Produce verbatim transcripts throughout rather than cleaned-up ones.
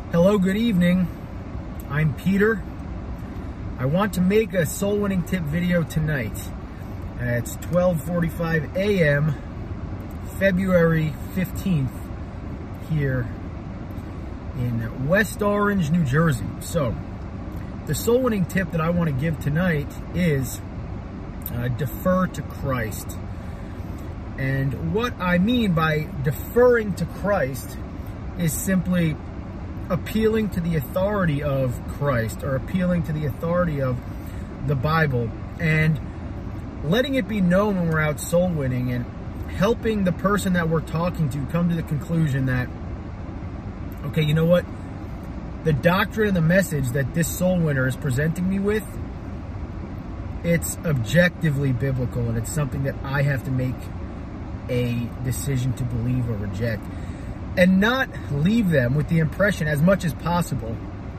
Hello, good evening. I'm Peter. I want to make a soul winning tip video tonight. Uh, it's twelve forty-five a m February fifteenth here in West Orange, New Jersey. So, the soul winning tip that I want to give tonight is uh, defer to Christ. And what I mean by deferring to Christ is simply appealing to the authority of Christ, or appealing to the authority of the Bible, and letting it be known when we're out soul winning and helping the person that we're talking to come to the conclusion that, okay, you know what? The doctrine and the message that this soul winner is presenting me with, it's objectively biblical, and it's something that I have to make a decision to believe or reject. And not leave them with the impression, as much as possible,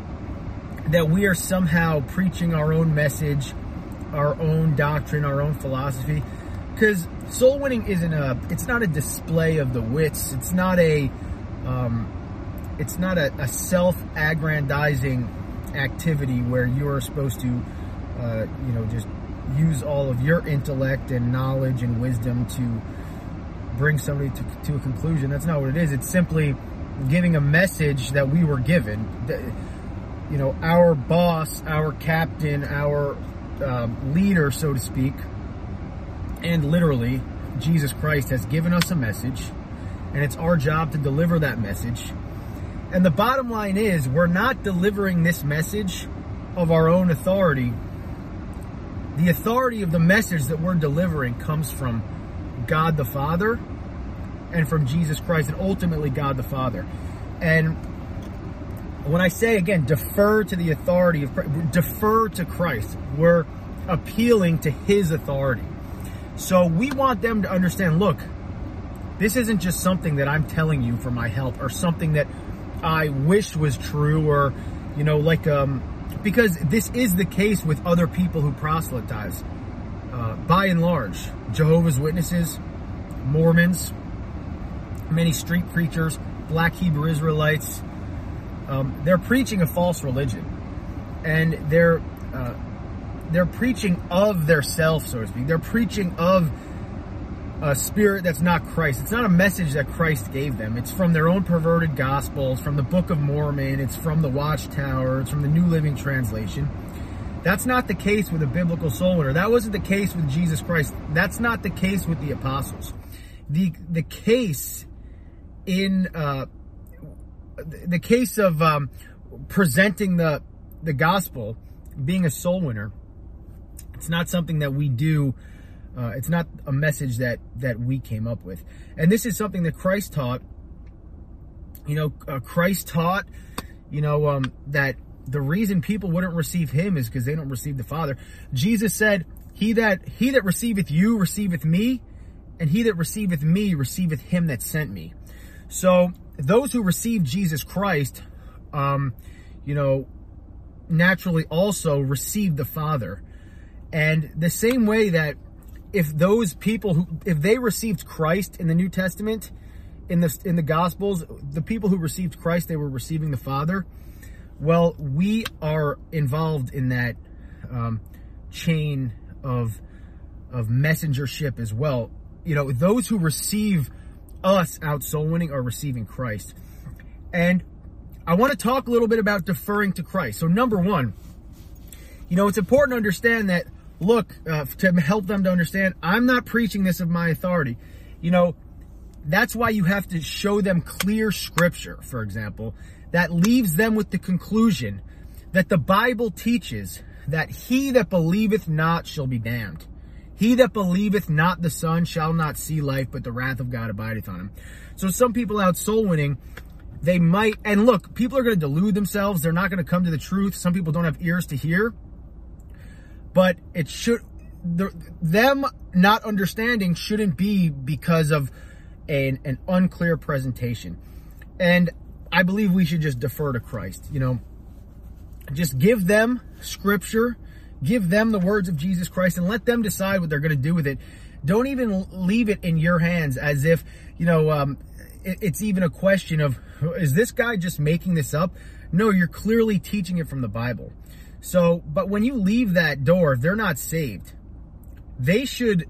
that we are somehow preaching our own message, our own doctrine, our own philosophy. Because soul winning isn't a, it's not a display of the wits. It's not a, um, it's not a, a self-aggrandizing activity where you are supposed to, uh, you know, just use all of your intellect and knowledge and wisdom to bring somebody to, to a conclusion. That's not what it is. It's simply giving a message that we were given. You know, our boss, our captain, our um, leader, so to speak, and literally Jesus Christ has given us a message, and it's our job to deliver that message. And the bottom line is, we're not delivering this message of our own authority. The authority of the message that we're delivering comes from God the Father and from Jesus Christ, and ultimately God the Father. And when I say, again, defer to the authority of Christ, defer to Christ, we're appealing to His authority. So we want them to understand, look, this isn't just something that I'm telling you for my help, or something that I wish was true, or, you know, like, um, because this is the case with other people who proselytize. Uh, by and large, Jehovah's Witnesses, Mormons, many street preachers, black Hebrew Israelites, um, they're preaching a false religion, and they're uh, they're preaching of their self, so to speak. They're preaching of a spirit that's not Christ. It's not a message that Christ gave them. It's from their own perverted gospels, from the Book of Mormon, it's from the Watchtower, it's from the New Living Translation. That's not the case with a biblical soul winner. That wasn't the case with Jesus Christ. That's not the case with the apostles. The the case in uh, the case of um, presenting the the gospel, being a soul winner, it's not something that we do. Uh, it's not a message that that we came up with. And this is something that Christ taught. You know, uh, Christ taught, you know, um, that the reason people wouldn't receive Him is because they don't receive the Father. Jesus said, he that he that receiveth you receiveth me, and he that receiveth me receiveth Him that sent me. So those who receive Jesus Christ, um, you know, naturally also receive the Father. And the same way that if those people who, if they received Christ in the New Testament, in the in the Gospels, the people who received Christ, they were receiving the Father. Well, we are involved in that um, chain of of messengership as well. You know, those who receive us out soul winning are receiving Christ. And I want to talk a little bit about deferring to Christ. So number one, you know, it's important to understand that, look, uh, to help them to understand, I'm not preaching this of my authority. You know, that's why you have to show them clear scripture, for example, that leaves them with the conclusion that the Bible teaches that he that believeth not shall be damned. He that believeth not the Son shall not see life, but the wrath of God abideth on him. So some people out soul winning, they might, and look, people are going to delude themselves. They're not going to come to the truth. Some people don't have ears to hear. But it should, the, them not understanding shouldn't be because of an, an unclear presentation. And I believe we should just defer to Christ. You know, just give them scripture, give them the words of Jesus Christ, and let them decide what they're going to do with it. Don't even leave it in your hands as if, you know, um, it, it's even a question of, is this guy just making this up? No, you're clearly teaching it from the Bible. So, but when you leave that door, if they're not saved, they should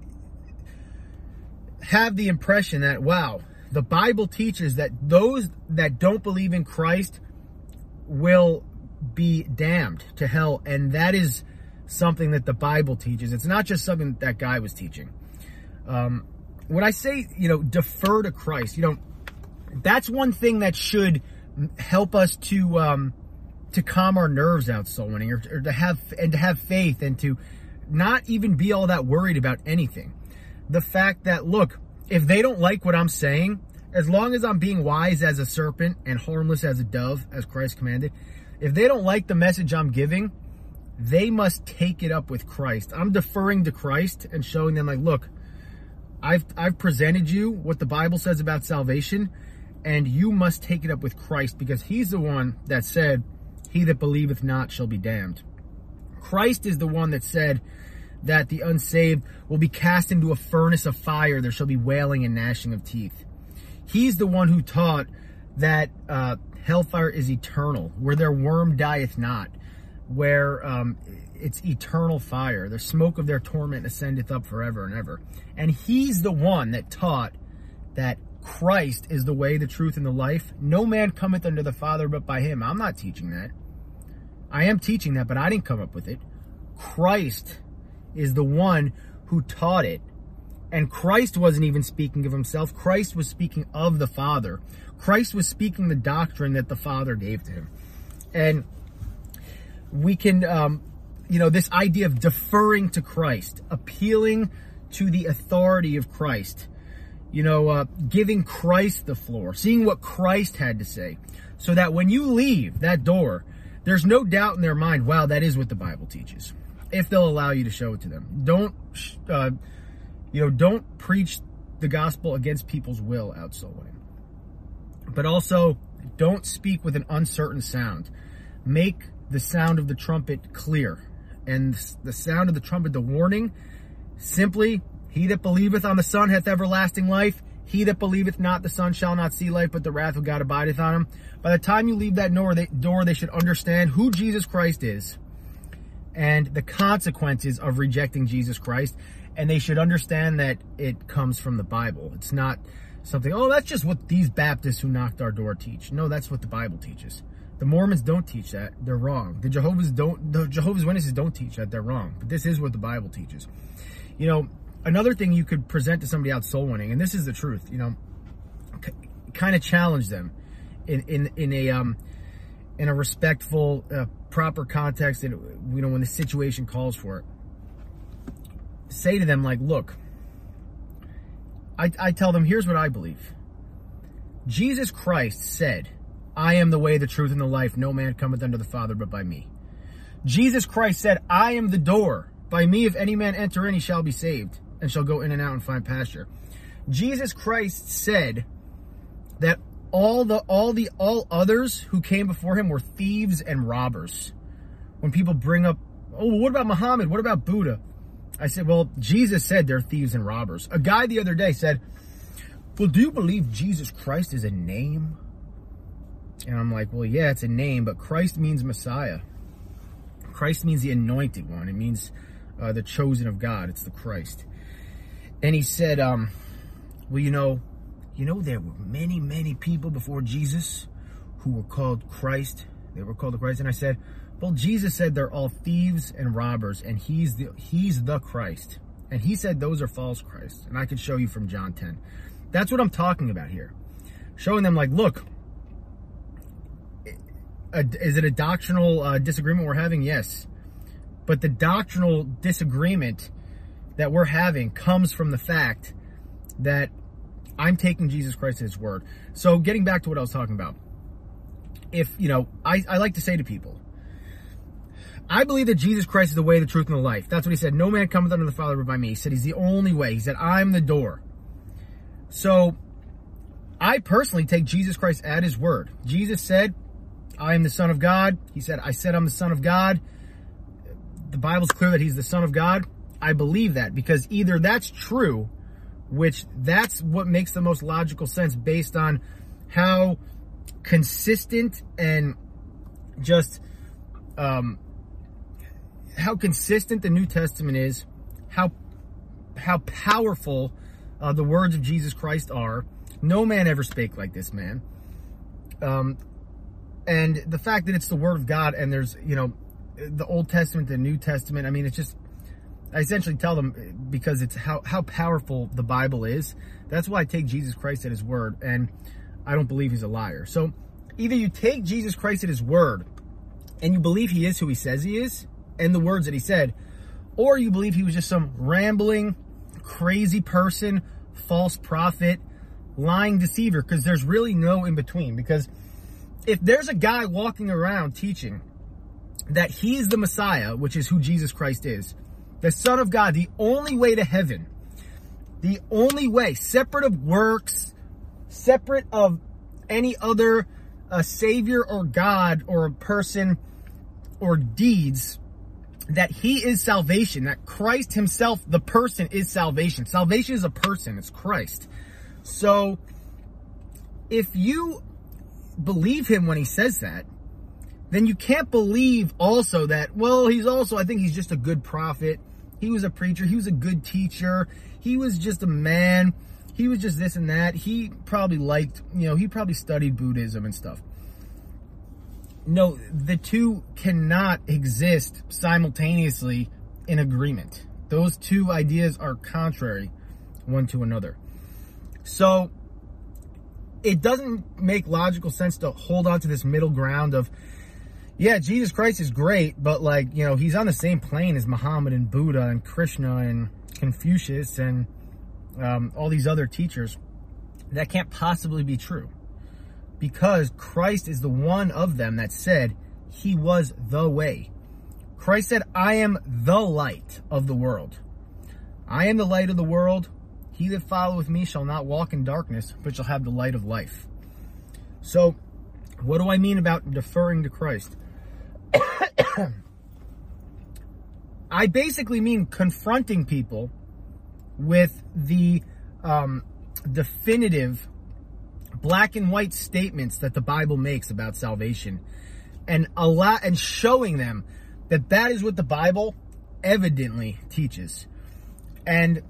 have the impression that, wow, the Bible teaches that those that don't believe in Christ will be damned to hell. And that is something that the Bible teaches. It's not just something that guy was teaching. Um, when I say, you know, defer to Christ, you know, that's one thing that should help us to um, to calm our nerves out, soul winning, or, or to have and to have faith and to not even be all that worried about anything. The fact that, look, if they don't like what I'm saying, as long as I'm being wise as a serpent and harmless as a dove, as Christ commanded, if they don't like the message I'm giving, they must take it up with Christ. I'm deferring to Christ and showing them, like, look, I've I've presented you what the Bible says about salvation, and you must take it up with Christ, because he's the one that said, he that believeth not shall be damned. Christ is the one that said that the unsaved will be cast into a furnace of fire. There shall be wailing and gnashing of teeth. He's the one who taught that uh, hellfire is eternal, where their worm dieth not, where um, it's eternal fire. The smoke of their torment ascendeth up forever and ever. And he's the one that taught that Christ is the way, the truth, and the life. No man cometh unto the Father but by him. I'm not teaching that. I am teaching that, but I didn't come up with it. Christ is the one who taught it. And Christ wasn't even speaking of himself. Christ was speaking of the Father. Christ was speaking the doctrine that the Father gave to him. And we can, um, you know, this idea of deferring to Christ, appealing to the authority of Christ, you know, uh, giving Christ the floor, seeing what Christ had to say, so that when you leave that door, there's no doubt in their mind, wow, that is what the Bible teaches, if they'll allow you to show it to them. Don't, uh, you know, don't preach the gospel against people's will out soul winning. But also, don't speak with an uncertain sound. Make the sound of the trumpet clear. And the sound of the trumpet, the warning, simply, he that believeth on the Son hath everlasting life. He that believeth not the Son shall not see life, but the wrath of God abideth on him. By the time you leave that door, they, door, they should understand who Jesus Christ is and the consequences of rejecting Jesus Christ. And they should understand that it comes from the Bible. It's not something, oh, that's just what these Baptists who knocked our door teach. No, that's what the Bible teaches. The Mormons don't teach that. They're wrong. The Jehovah's don't. The Jehovah's Witnesses don't teach that. They're wrong. But this is what the Bible teaches. You know, another thing you could present to somebody out soul winning, and this is the truth. You know, c- kind of challenge them in in in a um in a respectful, uh, proper context, and you know when the situation calls for it. Say to them, like, look. I I tell them, here's what I believe. Jesus Christ said, I am the way, the truth, and the life. No man cometh unto the Father but by me. Jesus Christ said, I am the door. By me, if any man enter in, he shall be saved, and shall go in and out and find pasture. Jesus Christ said that all the all the all others who came before him were thieves and robbers. When people bring up, oh, what about Muhammad? What about Buddha? I said, well, Jesus said they're thieves and robbers. A guy the other day said, well, do you believe Jesus Christ is a name? And I'm like, well, yeah, it's a name, but Christ means Messiah. Christ means the anointed one. It means uh, the chosen of God. It's the Christ. And he said, um, well, you know, you know, there were many, many people before Jesus who were called Christ. They were called the Christ. And I said, well, Jesus said they're all thieves and robbers, and he's the, he's the Christ. And he said those are false Christs. And I could show you from John ten. That's what I'm talking about here. Showing them, like, look, A, is it a doctrinal uh, disagreement we're having? Yes. But the doctrinal disagreement that we're having comes from the fact that I'm taking Jesus Christ at his word. So getting back to what I was talking about. If, you know, I, I like to say to people, I believe that Jesus Christ is the way, the truth, and the life. That's what he said. No man cometh unto the Father but by me. He said he's the only way. He said, I'm the door. So I personally take Jesus Christ at his word. Jesus said, I am the Son of God. He said, I said I'm the Son of God. The Bible's clear that he's the Son of God. I believe that because either that's true, which that's what makes the most logical sense based on how consistent and just um, how consistent the New Testament is, how how powerful uh, the words of Jesus Christ are. No man ever spake like this man. Um, and the fact that it's the Word of God, and there's, you know, the Old Testament, the New Testament, I mean, it's just, I essentially tell them because it's how, how powerful the Bible is. That's why I take Jesus Christ at his word, and I don't believe he's a liar. So either you take Jesus Christ at his word and you believe he is who he says he is and the words that he said, or you believe he was just some rambling, crazy person, false prophet, lying deceiver, because there's really no in between. Because if there's a guy walking around teaching that he's the Messiah, which is who Jesus Christ is, the Son of God, the only way to heaven, the only way, separate of works, separate of any other uh, Savior or God or a person or deeds, that he is salvation, that Christ himself, the person, is salvation. Salvation is a person, it's Christ. So if you believe him when he says that, then you can't believe also that, well, he's also, I think he's just a good prophet. He was a preacher. He was a good teacher. He was just a man. He was just this and that. He probably liked, you know, he probably studied Buddhism and stuff. No, the two cannot exist simultaneously in agreement. Those two ideas are contrary one to another. So it doesn't make logical sense to hold on to this middle ground of, yeah, Jesus Christ is great, but like, you know, he's on the same plane as Muhammad and Buddha and Krishna and Confucius and um, all these other teachers. That can't possibly be true, because Christ is the one of them that said he was the way. Christ said, I am the light of the world. I am the light of the world. He that followeth me shall not walk in darkness, but shall have the light of life. So what do I mean about deferring to Christ? I basically mean confronting people with the um, definitive black and white statements that the Bible makes about salvation, and allow and showing them that that is what the Bible evidently teaches. And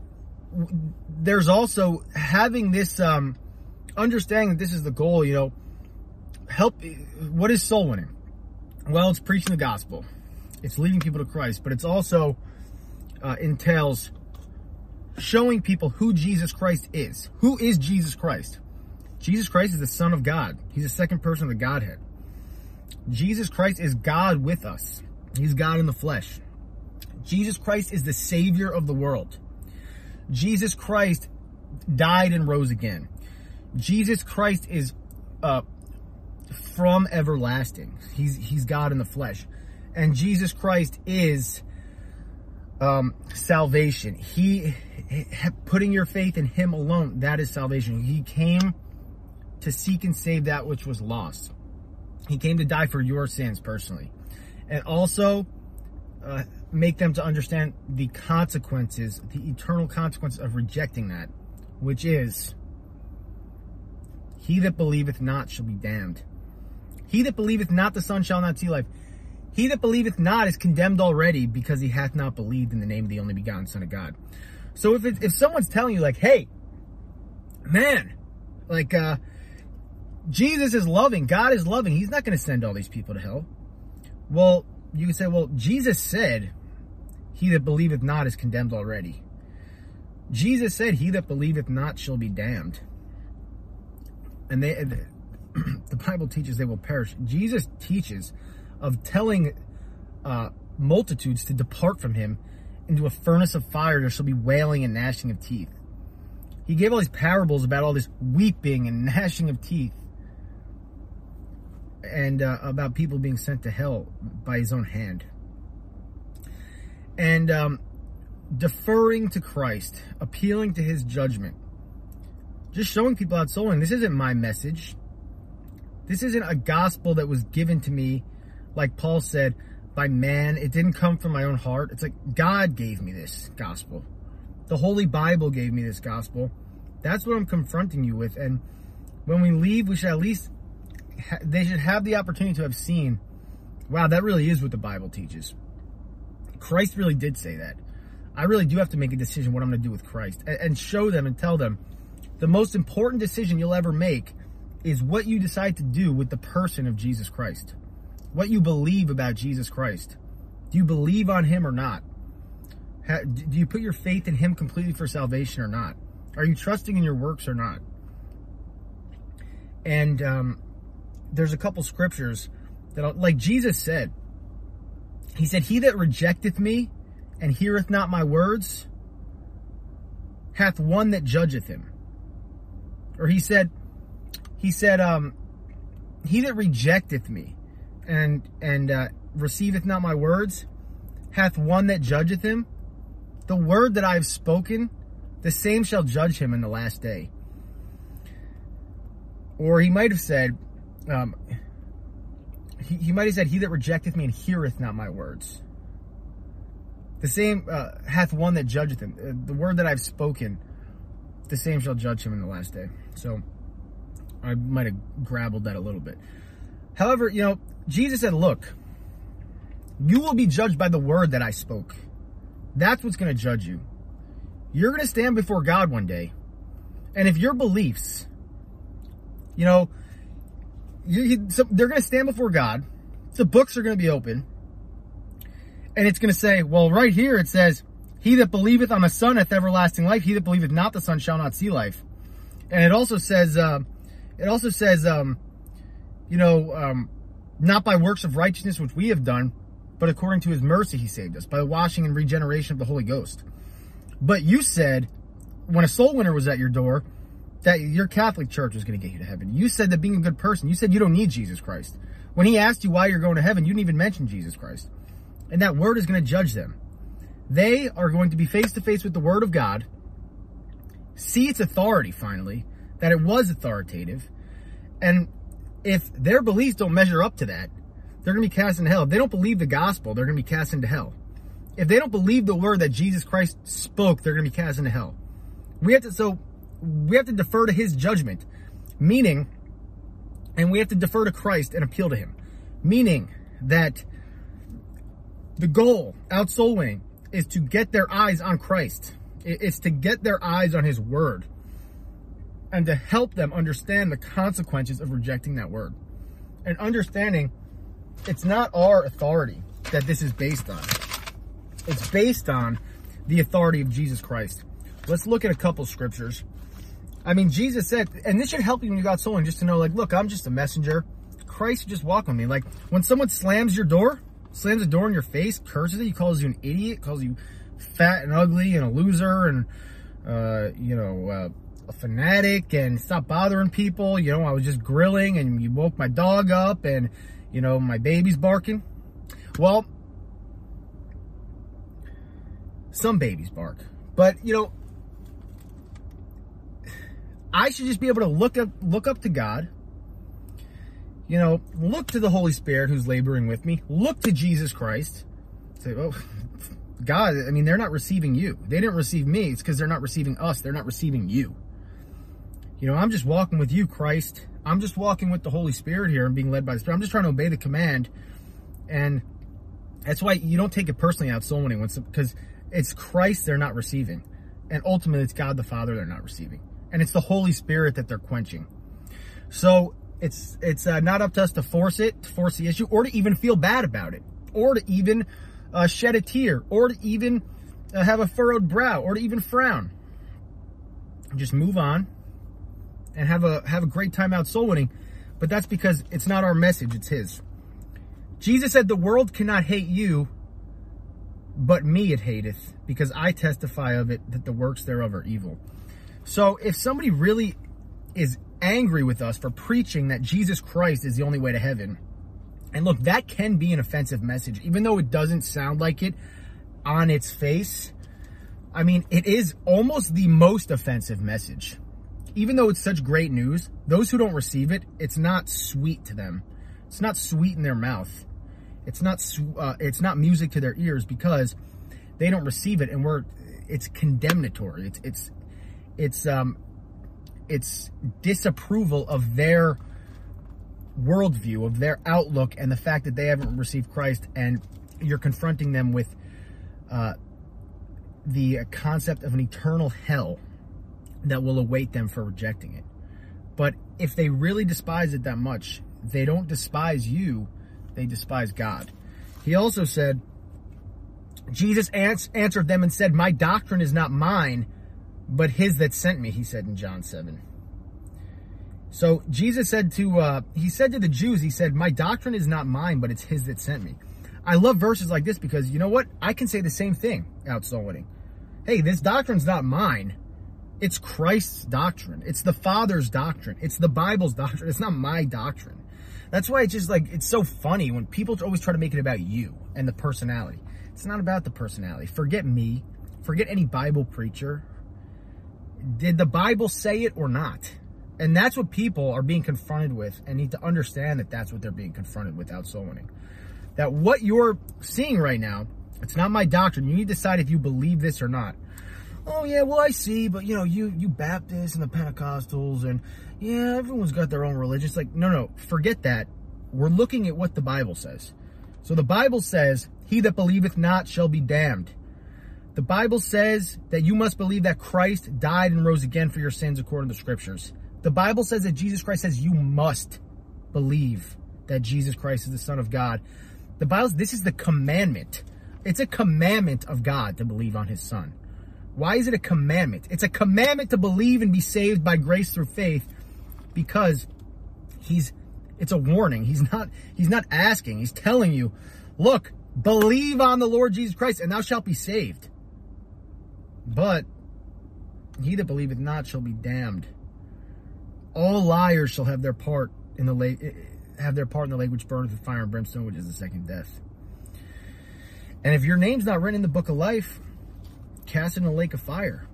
there's also having this um, understanding that this is the goal. You know, help. What is soul winning? Well, it's preaching the gospel. It's leading people to Christ, but it's also uh, entails showing people who Jesus Christ is. Who is Jesus Christ? Jesus Christ is the Son of God. He's the second person of the Godhead. Jesus Christ is God with us. He's God in the flesh. Jesus Christ is the Savior of the world. Jesus Christ died and rose again. Jesus Christ is uh, from everlasting. He's he's God in the flesh. And Jesus Christ is um, salvation. He, putting your faith in him alone, that is salvation. He came to seek and save that which was lost. He came to die for your sins personally. And also uh, make them to understand the consequences, the eternal consequences of rejecting that, which is, he that believeth not shall be damned. He that believeth not the Son shall not see life. He that believeth not is condemned already, because he hath not believed in the name of the only begotten Son of God. So if it, if someone's telling you like, hey, man, like uh, Jesus is loving, God is loving, he's not going to send all these people to hell. Well, you can say, well, Jesus said, he that believeth not is condemned already. Jesus said, he that believeth not shall be damned. And they, the Bible teaches they will perish. Jesus teaches of telling uh, multitudes to depart from him into a furnace of fire. There shall be wailing and gnashing of teeth. He gave all these parables about all this weeping and gnashing of teeth, and uh, about people being sent to hell by his own hand. And um, deferring to Christ, appealing to his judgment, just showing people out soul winning. This isn't my message. This isn't a gospel that was given to me, like Paul said, by man. It didn't come from my own heart. It's like God gave me this gospel. The Holy Bible gave me this gospel. That's what I'm confronting you with. And when we leave, we should at least they should have the opportunity to have seen, wow, that really is what the Bible teaches. Christ really did say that. I really do have to make a decision what I'm going to do with Christ, and show them and tell them the most important decision you'll ever make is what you decide to do with the person of Jesus Christ. What you believe about Jesus Christ. Do you believe on him or not? Do you put your faith in him completely for salvation or not? Are you trusting in your works or not? And um, there's a couple scriptures that, I'll, like Jesus said, he said, he that rejecteth me and heareth not my words hath one that judgeth him. Or he said, he said, um, he that rejecteth me and and uh, receiveth not my words hath one that judgeth him. The word that I have spoken, the same shall judge him in the last day. Or he might have said, um, he, he might have said, he that rejecteth me and heareth not my words. The same uh, hath one that judgeth him. Uh, the word that I've spoken, the same shall judge him in the last day. So I might have grabbled that a little bit. However, you know, Jesus said, look, you will be judged by the word that I spoke. That's what's going to judge you. You're going to stand before God one day. And if your beliefs, you know, you, you, so they're going to stand before God. The books are going to be open. And it's going to say, well, right here it says, he that believeth on the Son hath everlasting life. He that believeth not the Son shall not see life. And it also says, uh, it also says, um, you know, um, not by works of righteousness which we have done, but according to his mercy he saved us, by the washing and regeneration of the Holy Ghost. But you said, when a soul winner was at your door, that your Catholic church was going to get you to heaven. You said that being a good person, you said you don't need Jesus Christ. When he asked you why you're going to heaven, you didn't even mention Jesus Christ. And that word is going to judge them. They are going to be face to face with the word of God, see its authority finally, that it was authoritative. And if their beliefs don't measure up to that, they're going to be cast into hell. If they don't believe the gospel, they're going to be cast into hell. If they don't believe the word that Jesus Christ spoke, they're going to be cast into hell. We have to, so we have to defer to his judgment, meaning, and we have to defer to Christ and appeal to him, meaning that the goal out soul winning is to get their eyes on Christ. It's to get their eyes on his word and to help them understand the consequences of rejecting that word and understanding it's not our authority that this is based on. It's based on the authority of Jesus Christ. Let's look at a couple scriptures. I mean, Jesus said, and this should help you when you got soul winning, just to know, like, look, I'm just a messenger. Christ just walk with me. Like, when someone slams your door, slams the door in your face, curses it, he calls you an idiot, calls you fat and ugly and a loser and, uh, you know, uh, a fanatic and stop bothering people. You know, I was just grilling and you woke my dog up and, you know, my baby's barking. Well, some babies bark. But, you know, I should just be able to look up, look up to God. You know, look to the Holy Spirit who's laboring with me. Look to Jesus Christ. Say, oh, God, I mean, they're not receiving you. They didn't receive me. It's because they're not receiving us. They're not receiving you. You know, I'm just walking with you, Christ. I'm just walking with the Holy Spirit here and being led by the Spirit. I'm just trying to obey the command. And that's why you don't take it personally out soul winning, because it's Christ they're not receiving. And ultimately, it's God the Father they're not receiving. And it's the Holy Spirit that they're quenching. So it's it's uh, not up to us to force it, to force the issue, or to even feel bad about it, or to even uh, shed a tear, or to even uh, have a furrowed brow, or to even frown. Just move on and have a have a great time out soul winning. But that's because it's not our message, it's his. Jesus said, the world cannot hate you, but me it hateth, because I testify of it that the works thereof are evil. So if somebody really is angry with us for preaching that Jesus Christ is the only way to heaven, and look, that can be an offensive message, even though it doesn't sound like it on its face. I mean, it is almost the most offensive message. Even though it's such great news, those who don't receive it, it's not sweet to them. It's not sweet in their mouth. It's not uh, it's not music to their ears, because they don't receive it, and we're it's condemnatory. It's it's it's um it's disapproval of their worldview, of their outlook, and the fact that they haven't received Christ, and you're confronting them with uh, the concept of an eternal hell that will await them for rejecting it. But if they really despise it that much, they don't despise you, they despise God. He also said, Jesus ans- answered them and said, my doctrine is not mine, but his that sent me, he said in John seven. So Jesus said to, uh, he said to the Jews, he said, my doctrine is not mine, but it's his that sent me. I love verses like this because, you know what? I can say the same thing out soul winning. Hey, this doctrine's not mine. It's Christ's doctrine. It's the Father's doctrine. It's the Bible's doctrine. It's not my doctrine. That's why it's just like, it's so funny when people always try to make it about you and the personality. It's not about the personality. Forget me. Forget any Bible preacher. Did the Bible say it or not? And that's what people are being confronted with, and need to understand that that's what they're being confronted with out soul winning. That what you're seeing right now, it's not my doctrine. You need to decide if you believe this or not. Oh, yeah, well, I see, but, you know, you, you Baptists and the Pentecostals, and, yeah, everyone's got their own religion. It's like, no, no, forget that. We're looking at what the Bible says. So the Bible says, he that believeth not shall be damned. The Bible says that you must believe that Christ died and rose again for your sins according to the Scriptures. The Bible says that Jesus Christ says you must believe that Jesus Christ is the Son of God. The Bible, this is the commandment. It's a commandment of God to believe on his Son. Why is it a commandment? It's a commandment to believe and be saved by grace through faith, because he's, it's a warning. He's not, he's not asking. He's telling you, look, believe on the Lord Jesus Christ and thou shalt be saved. But he that believeth not shall be damned. All liars shall have their part in the lake, have their part in the lake which burneth with fire and brimstone, which is the second death. And if your name's not written in the book of life, cast it in a lake of fire.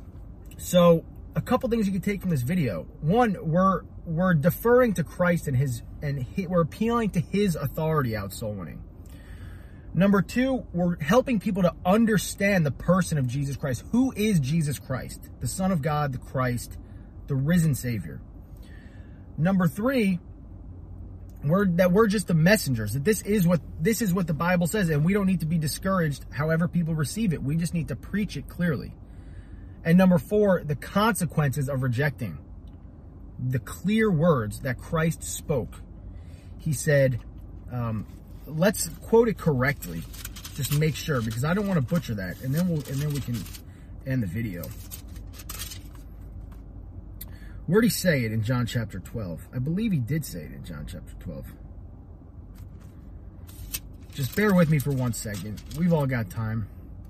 So a couple things you can take from this video. One, we're we're deferring to Christ and his and he, we're appealing to his authority out soul winning. Number two, we're helping people to understand the person of Jesus Christ. Who is Jesus Christ? The Son of God, the Christ, the risen Savior. Number three, we're that we're just the messengers. That this is what this is what the Bible says, and we don't need to be discouraged however people receive it. We just need to preach it clearly. And number four, the consequences of rejecting the clear words that Christ spoke. He said, um, let's quote it correctly. Just make sure, because I don't want to butcher that, and then we'll and then we can end the video. Where'd he say it in John chapter twelve? I believe he did say it in John chapter twelve. Just bear with me for one second. We've all got time.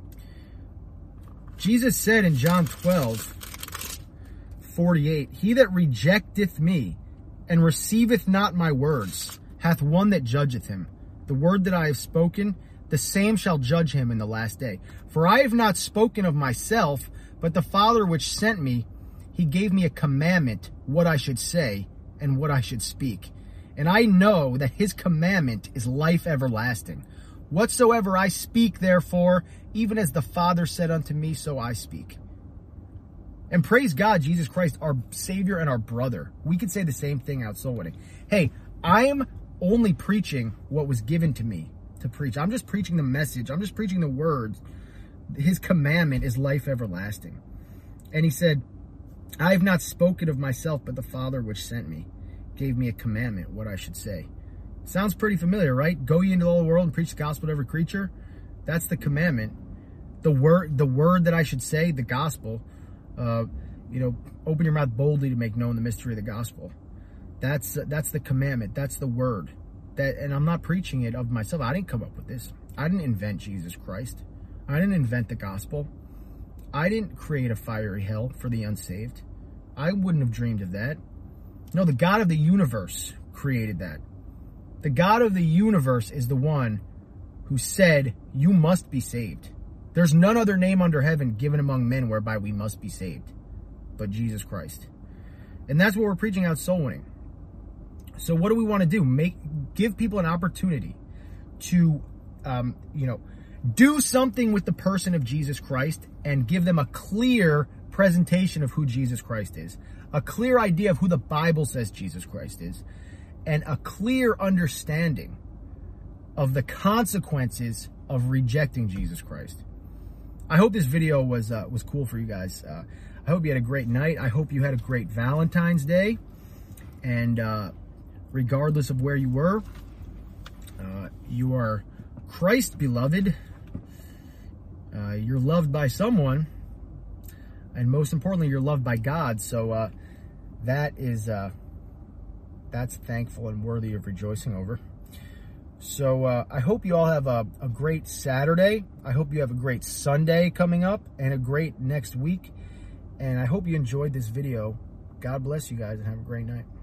Jesus said in John twelve, forty-eight, he that rejecteth me and receiveth not my words hath one that judgeth him. The word that I have spoken, the same shall judge him in the last day. For I have not spoken of myself, but the Father which sent me, he gave me a commandment, what I should say and what I should speak. And I know that his commandment is life everlasting. Whatsoever I speak, therefore, even as the Father said unto me, so I speak. And praise God, Jesus Christ, our Savior and our brother. We could say the same thing out soul winning. Hey, I'm only preaching what was given to me to preach. I'm just preaching the message. I'm just preaching the words. His commandment is life everlasting. And he said, I have not spoken of myself, but the Father which sent me gave me a commandment, what I should say. Sounds pretty familiar, right? Go ye into all the world and preach the gospel to every creature. That's the commandment. The word, the word that I should say, the gospel. Uh, you know, open your mouth boldly to make known the mystery of the gospel. That's uh, that's the commandment. That's the word. That, and I'm not preaching it of myself. I didn't come up with this. I didn't invent Jesus Christ. I didn't invent the gospel. I didn't create a fiery hell for the unsaved. I wouldn't have dreamed of that. No, the God of the universe created that. The God of the universe is the one who said, you must be saved. There's none other name under heaven given among men whereby we must be saved but Jesus Christ. And that's what we're preaching out soul winning. So what do we want to do? Make give people an opportunity to, um, you know, do something with the person of Jesus Christ and give them a clear presentation of who Jesus Christ is, a clear idea of who the Bible says Jesus Christ is, and a clear understanding of the consequences of rejecting Jesus Christ. I hope this video was uh, was cool for you guys. Uh, I hope you had a great night. I hope you had a great Valentine's Day. And uh, regardless of where you were, uh, you are Christ beloved. Uh, you're loved by someone. And most importantly, you're loved by God. So uh, that is, uh, that's thankful and worthy of rejoicing over. So uh, I hope you all have a, a great Saturday. I hope you have a great Sunday coming up and a great next week. And I hope you enjoyed this video. God bless you guys and have a great night.